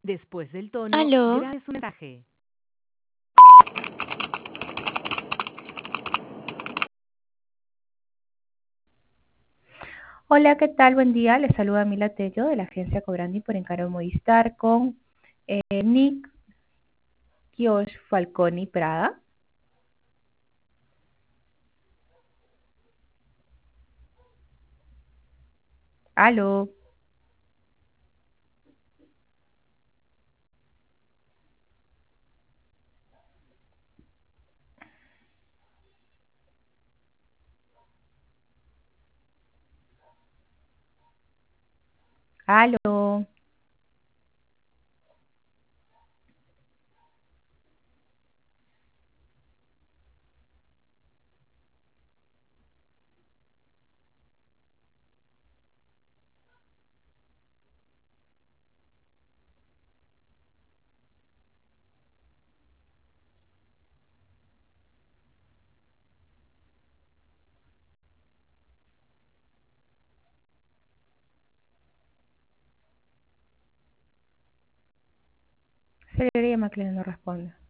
Después del tono, Aló, grabe su mensaje. Hola, ¿qué tal? Buen día. Les saluda Mila Tello de la agencia Cobrandi por encargo Movistar con Nick Kiosh Falconi Prada. Aló. Aló. Se le llama que no responde.